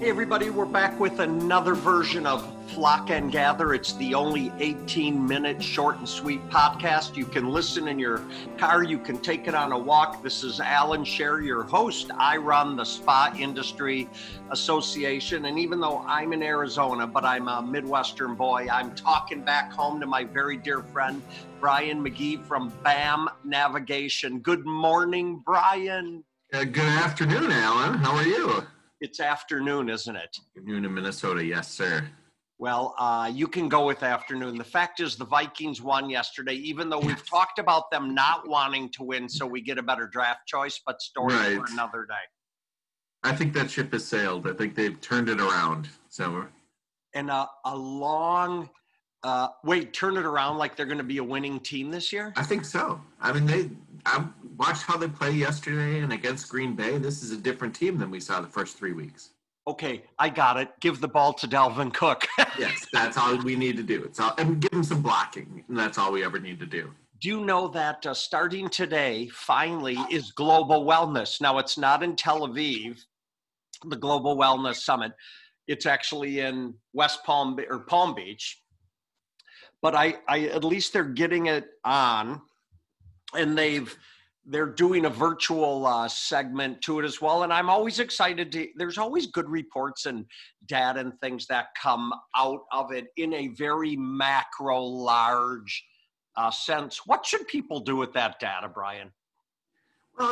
Hey everybody, we're back with another version of Flock and Gather. It's the only 18-minute short and sweet podcast. You can listen in your car, you can take it on a walk. This is Alan Scher, your host. I run the Spa Industry Association, and even though I'm in Arizona, but I'm a Midwestern boy, I'm talking back home to my very dear friend, Brian McGee from BAM Navigation. Good morning, Brian. Good afternoon, Alan. How are you? It's afternoon, isn't it? Afternoon in Minnesota, yes, sir. Well, you can go with afternoon. The fact is the Vikings won yesterday, even though we've talked about them not wanting to win so we get a better draft choice, but story for another day. I think that ship has sailed. I think they've turned it around. And a long, turn it around like they're going to be a winning team this year? I think so. I mean, I watched how they play yesterday and against Green Bay. This is a different team than we saw the first 3 weeks. Okay, I got it. Give the ball to Dalvin Cook. Yes, that's all we need to do. And give him some blocking, and that's all we ever need to do. Do you know that starting today, finally, is Global Wellness? Now, it's not in Tel Aviv, the Global Wellness Summit. It's actually in Palm Beach. But I at least they're getting it on, and they're doing a virtual segment to it as well. And I'm always excited there's always good reports and data and things that come out of it in a very macro, large sense. What should people do with that data, Brian? Well,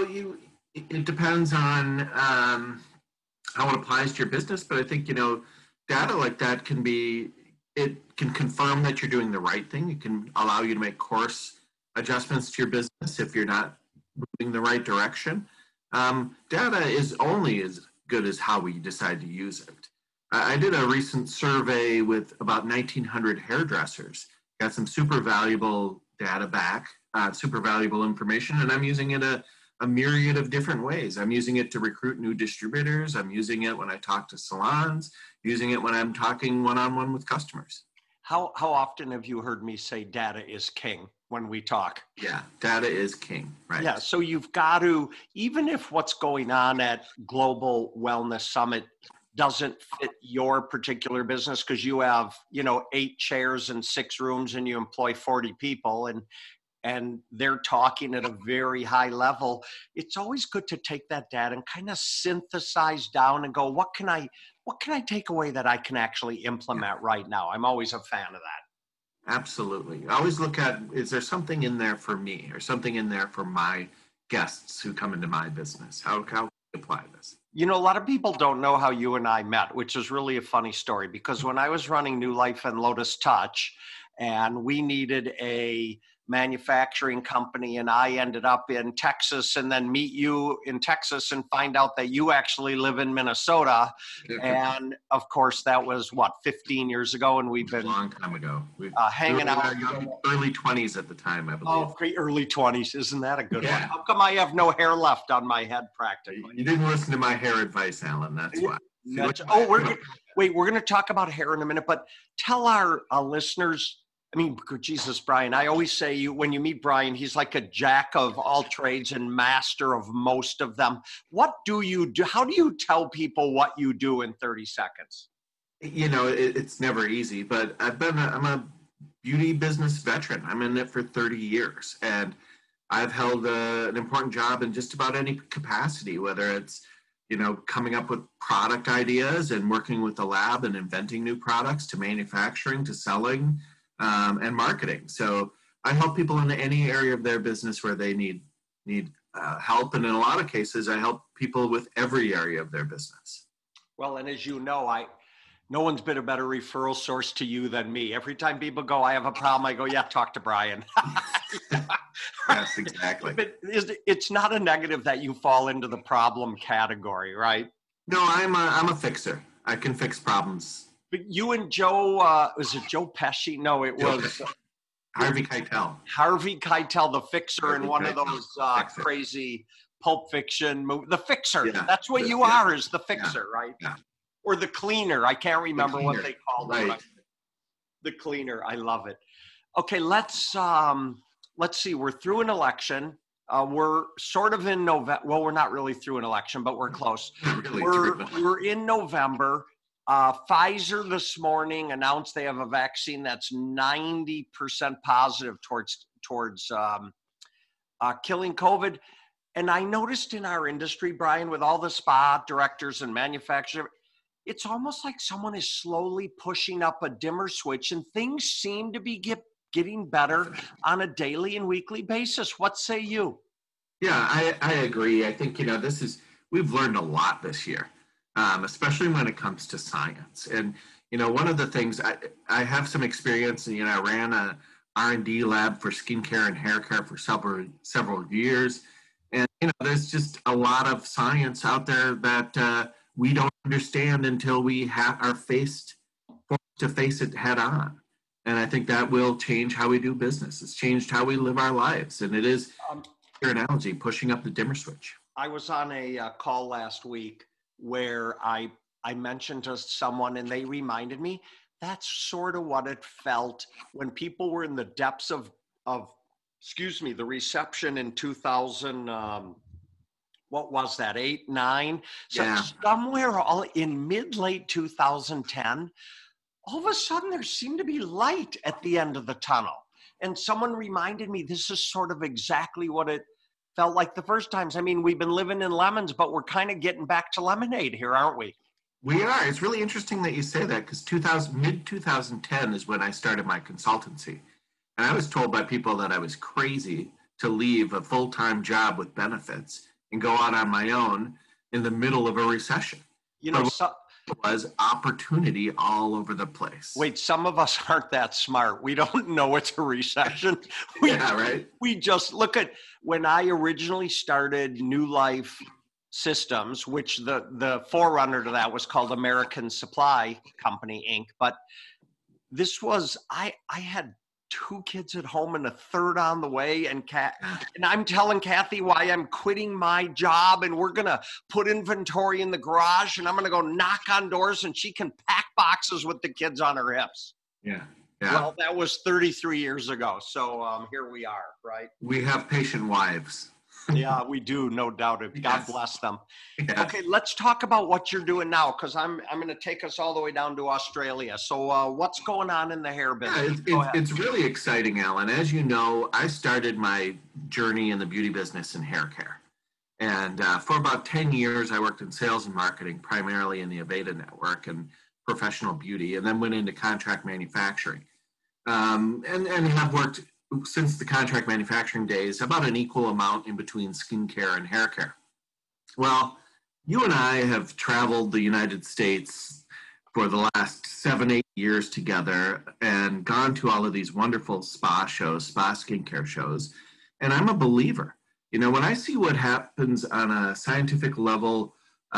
it depends on how it applies to your business. But I think, data like that it can confirm that you're doing the right thing. It can allow you to make course adjustments to your business if you're not moving the right direction. Data is only as good as how we decide to use it. I did a recent survey with about 1,900 hairdressers, got some super valuable data back, super valuable information, and I'm using it a myriad of different ways. I'm using it to recruit new distributors. I'm using it when I talk to salons, using it when I'm talking one-on-one with customers. How often have you heard me say data is king when we talk? Yeah, data is king, right? Yeah, so you've got to, even if what's going on at Global Wellness Summit doesn't fit your particular business because you have, 8 chairs and 6 rooms and you employ 40 people and they're talking at a very high level, it's always good to take that data and kind of synthesize down and go, what can I take away that I can actually implement right now? I'm always a fan of that. Absolutely. I always look at, is there something in there for me or something in there for my guests who come into my business? How can we apply this? A lot of people don't know how you and I met, which is really a funny story because when I was running New Life and Lotus Touch and we needed a manufacturing company and I ended up in Texas and then meet you in Texas and find out that you actually live in Minnesota. And of course that was 15 years ago and we've been a long time ago. Hanging out. Early 20s at the time, I believe. Oh, great. Early 20s. Isn't that a good one? How come I have no hair left on my head practically? You didn't listen to my hair advice, Alan. That's why. We're going to talk about hair in a minute, but tell our listeners, Jesus, Brian, I always say when you meet Brian, he's like a jack of all trades and master of most of them. What do you do? How do you tell people what you do in 30 seconds? It's never easy, but I'm a beauty business veteran. I'm in it for 30 years, and I've held an important job in just about any capacity, whether it's, coming up with product ideas and working with the lab and inventing new products to manufacturing to selling, and marketing. So I help people in any area of their business where they need help. And in a lot of cases, I help people with every area of their business. Well, and as you know, no one's been a better referral source to you than me. Every time people go, I have a problem, I go, yeah, talk to Brian. Yes, exactly. But it's not a negative that you fall into the problem category, right? No, I'm a fixer. I can fix problems. But you and Joe, was it Joe Pesci? No, it was Harvey Keitel. Harvey Keitel, the fixer in one of those crazy Pulp Fiction movies. The Fixer. Yeah. That's what you are, is the fixer, right? Yeah. Or the cleaner. I can't remember what they called it. Right. The cleaner. I love it. Okay, let's see. We're through an election. We're sort of in November. Well, we're not really through an election, but we're close. Really We're in November. Pfizer this morning announced they have a vaccine that's 90% positive towards killing COVID. And I noticed in our industry, Brian, with all the spa directors and manufacturers, it's almost like someone is slowly pushing up a dimmer switch, and things seem to be getting better on a daily and weekly basis. What say you? Yeah, I agree. I think, we've learned a lot this year, especially when it comes to science. And, one of the things I have some experience, and, I ran a R&D lab for skincare and hair care for several years. And, there's just a lot of science out there that we don't understand until we are forced to face it head on. And I think that will change how we do business. It's changed how we live our lives. And it is, your analogy, pushing up the dimmer switch. I was on a call last week where I mentioned to someone, and they reminded me that's sort of what it felt when people were in the depths of the reception in 2000, what was that, 8, 9? So yeah. Somewhere all in late 2010, all of a sudden there seemed to be light at the end of the tunnel. And someone reminded me this is sort of exactly what it felt like the first times. I mean, we've been living in lemons, but we're kind of getting back to lemonade here, aren't we? We are. It's really interesting that you say that, because mid-2010 is when I started my consultancy. And I was told by people that I was crazy to leave a full-time job with benefits and go out on my own in the middle of a recession. It was opportunity all over the place. Wait, some of us aren't that smart. We don't know it's a recession. Yeah, right. We just look at when I originally started New Life Systems, which the forerunner to that was called American Supply Company, Inc. But this was, I had 2 kids at home and a third on the way, and I'm telling Kathy why I'm quitting my job, and we're gonna put inventory in the garage, and I'm gonna go knock on doors, and she can pack boxes with the kids on her hips. Yeah. Well, that was 33 years ago, so here we are, right? We have patient wives. Yeah, we do, no doubt. God Yes. bless them. Yeah. Okay, let's talk about what you're doing now, because I'm going to take us all the way down to Australia. So what's going on in the hair business? It's really exciting, Alan. As you know, I started my journey in the beauty business in hair care. And for about 10 years, I worked in sales and marketing, primarily in the Aveda network and professional beauty, and then went into contract manufacturing. And have worked since the contract manufacturing days, about an equal amount in between skincare and hair care. Well, you and I have traveled the United States for the last 7-8 years together and gone to all of these wonderful spa skincare shows. And I'm a believer. When I see what happens on a scientific level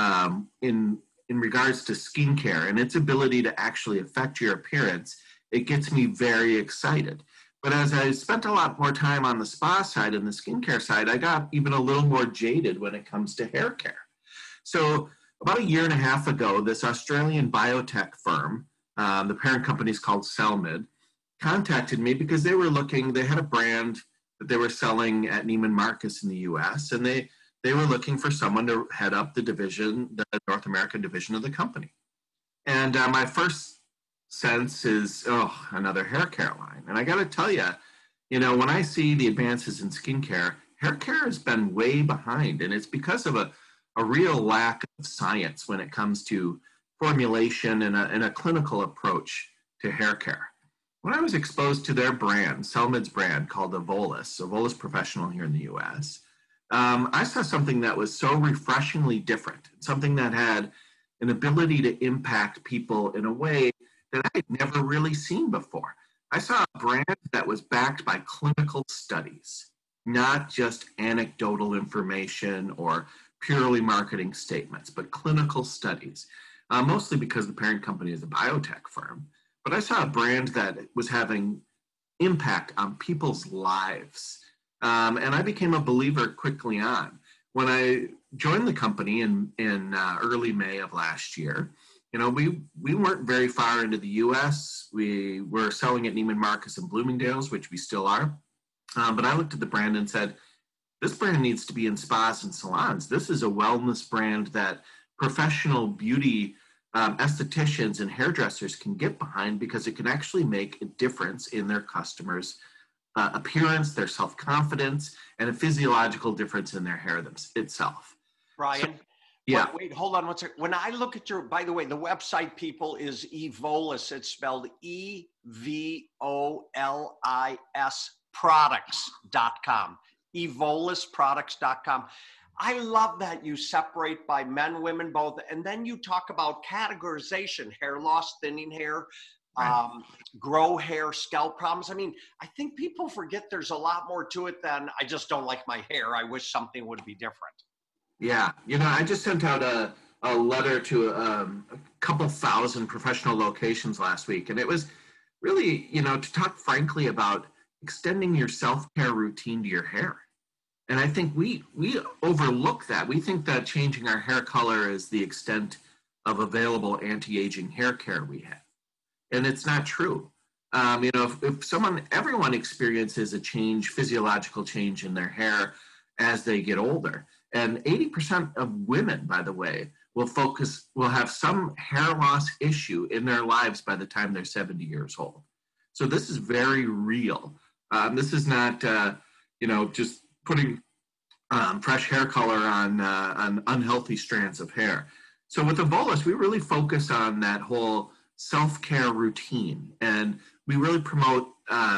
in regards to skincare and its ability to actually affect your appearance, it gets me very excited. But as I spent a lot more time on the spa side and the skincare side, I got even a little more jaded when it comes to hair care. So about 1.5 years ago, this Australian biotech firm, the parent company is called Celmid, contacted me because they had a brand that they were selling at Neiman Marcus in the US, and they were looking for someone to head up the North American division of the company. And my first sense is, another hair care line. And I got to tell you, when I see the advances in skincare, hair care has been way behind. And it's because of a real lack of science when it comes to formulation and a clinical approach to hair care. When I was exposed to their brand, Celmid's brand called Evolus Professional here in the US, I saw something that was so refreshingly different, something that had an ability to impact people in a way that I had never really seen before. I saw a brand that was backed by clinical studies, not just anecdotal information or purely marketing statements, but clinical studies, mostly because the parent company is a biotech firm. But I saw a brand that was having impact on people's lives. And I became a believer quickly on. When I joined the company in early May of last year, we weren't very far into the U.S. We were selling at Neiman Marcus and Bloomingdale's, which we still are. But I looked at the brand and said, This brand needs to be in spas and salons. This is a wellness brand that professional beauty estheticians and hairdressers can get behind because it can actually make a difference in their customers' appearance, their self-confidence, and a physiological difference in their hair itself. Brian, so, yeah. Wait, hold on one second. When I look at by the way, the website, people, is Evolis. It's spelled EVOLIS products.com. EVOLISproducts.com. I love that you separate by men, women, both. And then you talk about categorization, hair loss, thinning hair, grow hair, scalp problems. I mean, I think people forget there's a lot more to it than I just don't like my hair. I wish something would be different. Yeah. I just sent out a letter to a couple thousand professional locations last week. And it was really, to talk frankly about extending your self-care routine to your hair. And I think we overlook that. We think that changing our hair color is the extent of available anti-aging hair care we have. And it's not true. If everyone experiences a physiological change in their hair as they get older. And 80% of women, by the way, will have some hair loss issue in their lives by the time they're 70 years old. So this is very real. This is not, just putting fresh hair color on unhealthy strands of hair. So with Evolis, we really focus on that whole self-care routine, and we really promote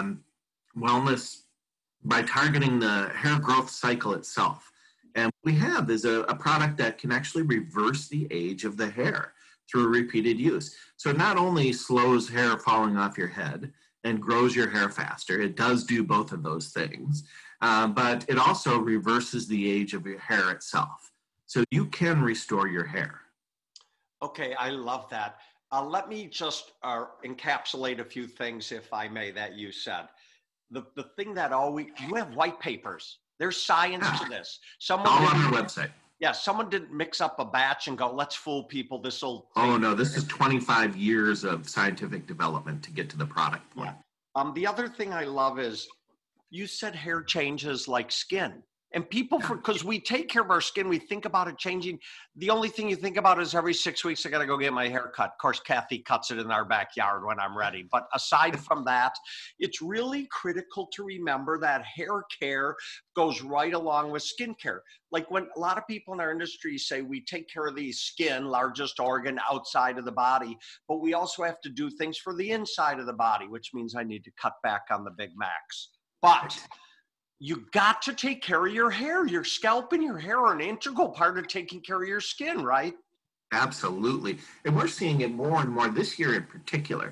wellness by targeting the hair growth cycle itself. And what we have is a product that can actually reverse the age of the hair through repeated use. So it not only slows hair falling off your head and grows your hair faster, it does do both of those things, but it also reverses the age of your hair itself. So you can restore your hair. Okay, I love that. Let me just encapsulate a few things, if I may, that you said. The thing that you have white papers. There's science to this. All on our website. Yeah, someone didn't mix up a batch and go, let's fool people. Oh, no, this is 25 years of scientific development to get to the product point. Yeah. The other thing I love is you said hair changes like skin. And people, because we take care of our skin, we think about it changing. The only thing you think about is every 6 weeks, I got to go get my hair cut. Of course, Kathy cuts it in our backyard when I'm ready. But aside from that, it's really critical to remember that hair care goes right along with skin care. Like when a lot of people in our industry say we take care of the skin, largest organ outside of the body, but we also have to do things for the inside of the body, which means I need to cut back on the Big Macs. But you got to take care of your hair. Your scalp and your hair are an integral part of taking care of your skin, right? Absolutely. And we're seeing it more and more this year in particular.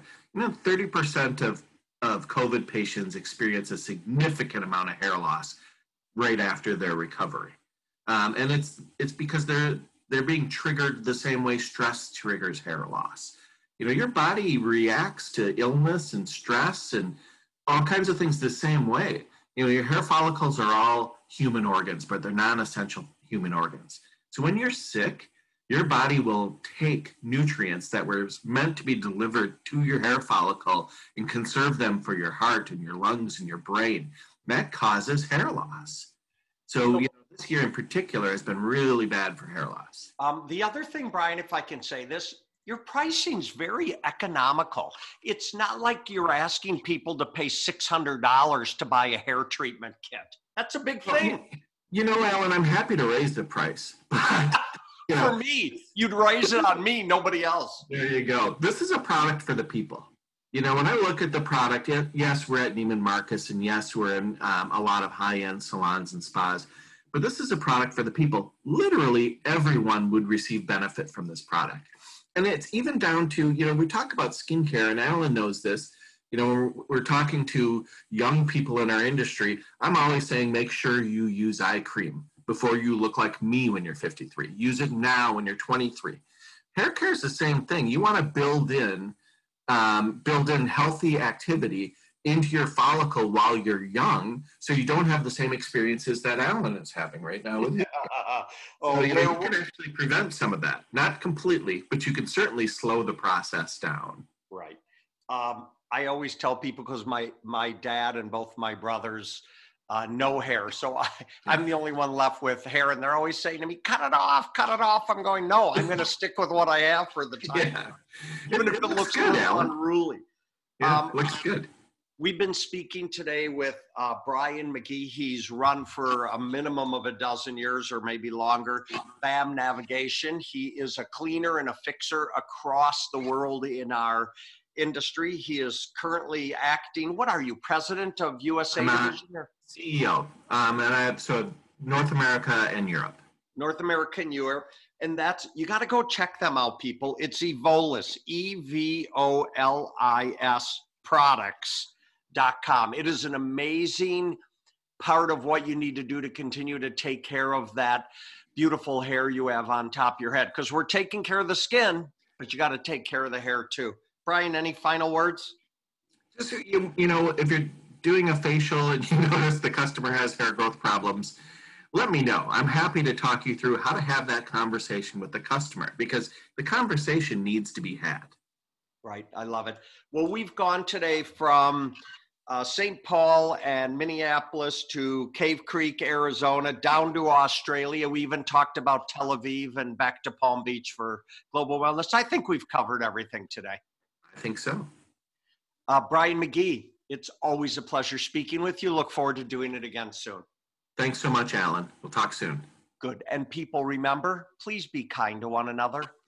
30% of COVID patients experience a significant amount of hair loss right after their recovery. And it's because they're being triggered the same way stress triggers hair loss. Your body reacts to illness and stress and all kinds of things the same way. Your hair follicles are all human organs, but they're non-essential human organs. So when you're sick, your body will take nutrients that were meant to be delivered to your hair follicle and conserve them for your heart and your lungs and your brain. That causes hair loss. So this year in particular has been really bad for hair loss. The other thing, Brian, if I can say this, your pricing's very economical. It's not like you're asking people to pay $600 to buy a hair treatment kit. That's a big thing. Alan, I'm happy to raise the price. But, for me, you'd raise it on me, nobody else. There you go. This is a product for the people. When I look at the product, yes, we're at Neiman Marcus, and yes, we're in a lot of high-end salons and spas, but this is a product for the people. Literally everyone would receive benefit from this product. And it's even down to, we talk about skincare, and Alan knows this. We're talking to young people in our industry. I'm always saying, make sure you use eye cream before you look like me when you're 53. Use it now when you're 23. Hair care is the same thing. You want to build in healthy activity into your follicle while you're young, so you don't have the same experiences that Alan is having right now with you. So, you can actually prevent some of that. Not completely, but you can certainly slow the process down. Right. I always tell people, because my dad and both my brothers no hair. So I'm the only one left with hair, and they're always saying to me, cut it off, cut it off. I'm going, no, I'm going to stick with what I have for the time. Yeah. Even if it looks good, a little Alan. unruly. Yeah, looks good. We've been speaking today with Brian McGee. He's run for a minimum of a dozen years or maybe longer, BAM Navigation. He is a cleaner and a fixer across the world in our industry. He is currently acting, what are you, president of USA Division? CEO, and I have so North America and Europe. North America and Europe. And that's, you got to go check them out, people. It's Evolis, EVOLIS products.com. It is an amazing part of what you need to do to continue to take care of that beautiful hair you have on top of your head. Because we're taking care of the skin, but you got to take care of the hair too. Brian, any final words? Just, you know, if you're doing a facial and you notice the customer has hair growth problems, let me know. I'm happy to talk you through how to have that conversation with the customer, because the conversation needs to be had. Right. I love it. Well, we've gone today from St. Paul and Minneapolis to Cave Creek, Arizona, down to Australia. We even talked about Tel Aviv and back to Palm Beach for Global Wellness. I think we've covered everything today. I think so. Brian McGee, it's always a pleasure speaking with you. Look forward to doing it again soon. Thanks so much, Alan. We'll talk soon. Good. And people, remember, please be kind to one another.